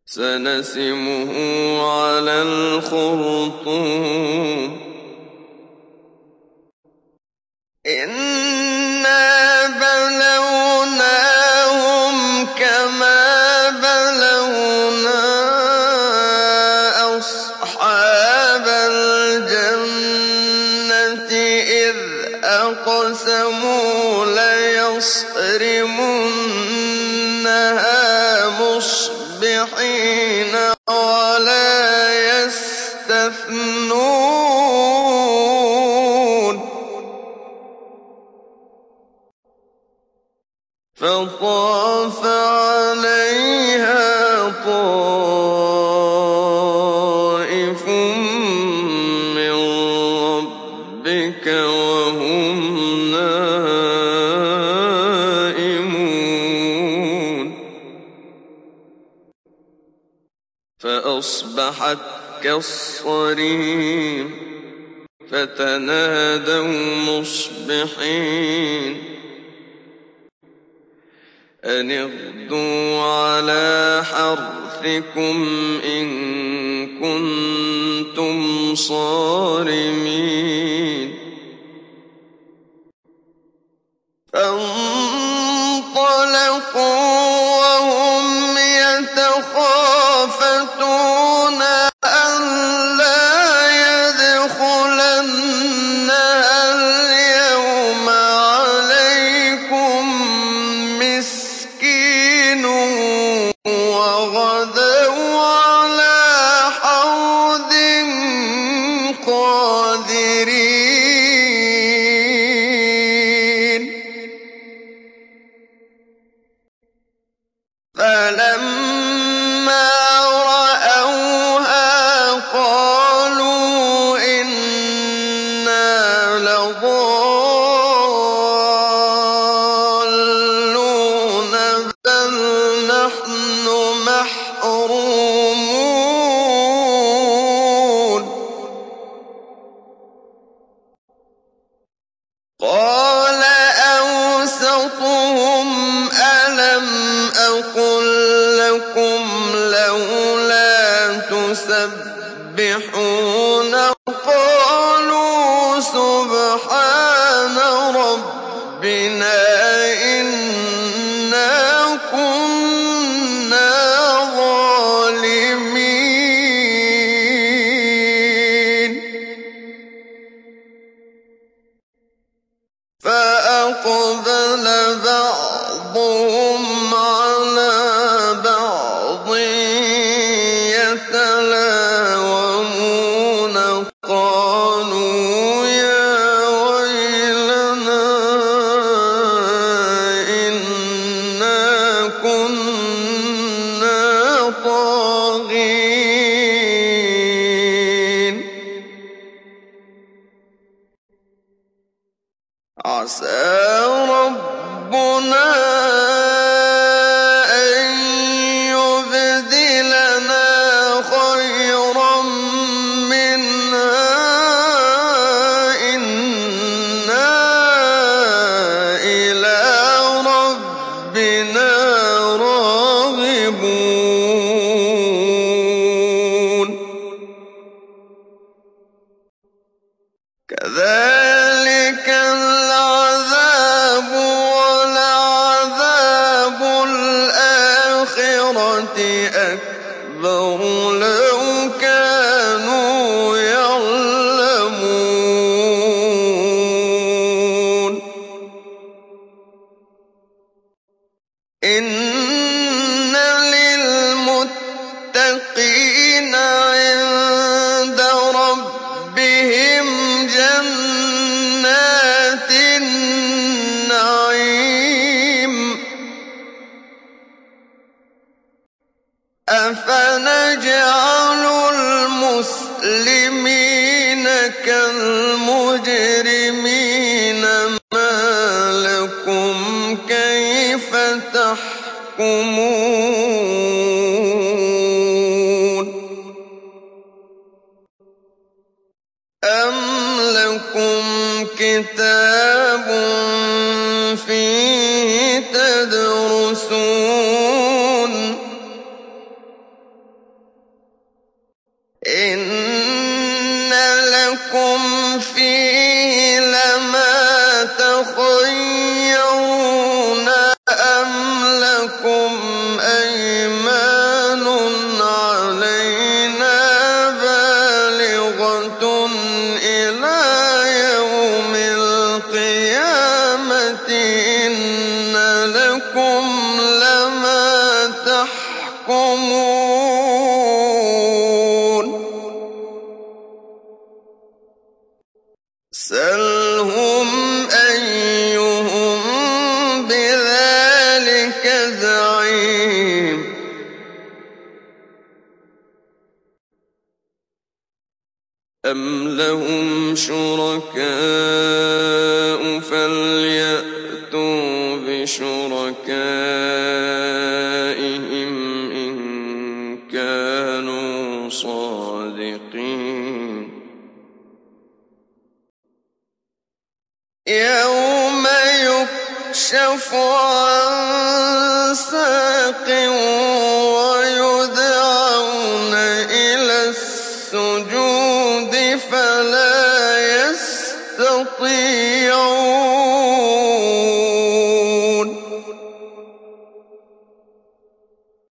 سنسمه على الخرطوم إنا بلوناهم كما بلونا أصحاب الجنة إذ أقسموا ليصرمنها مصبحين ولا يستثنون فطاف عليها طائف من ربك وهم نائمون فأصبحت كالصريم فتنادوا مصبحين أن اغدوا على حرثكم إن كنتم صارمين فانطلقوا وهم يتخافتون ألا يدخلنها اليوم عليكم مسكين وغدوا على حرد قادرين فلما رأوها قالوا إنا لضالون بل نحن محرومون قال أوسطهم ألم أقل لكم لولا تسبحون قالوا سبحان ربنا إنا كنا ظالمين فأقبل بعضهم على بعض يتلاومون قالوا يا ويلنا إنا كنا طاغين عسى ربنا أن يبدلنا خيرا منها إنا إلى ربنا راغبون كذلك العذاب ولعذاب الآخرة أكبر لو كانوا يعلمون إن للمتقين عند ربهم جنات النعيم أفنجعل المسلمين كالمجرمين ما لكم كيف تحكمون أم لكم كتاب فيه تدرسون لكم فيه لما تخيرون أم لكم أيمان علينا بالغة إلى يوم القيامة إن لكم لما تحكمون سلهم أيهم بذلك زعيم أم لهم شركاء فليأتوا بشركائهم إن كانوا صادقين يوم يكشف عن ساق ويدعون إلى السجود فلا يستطيعون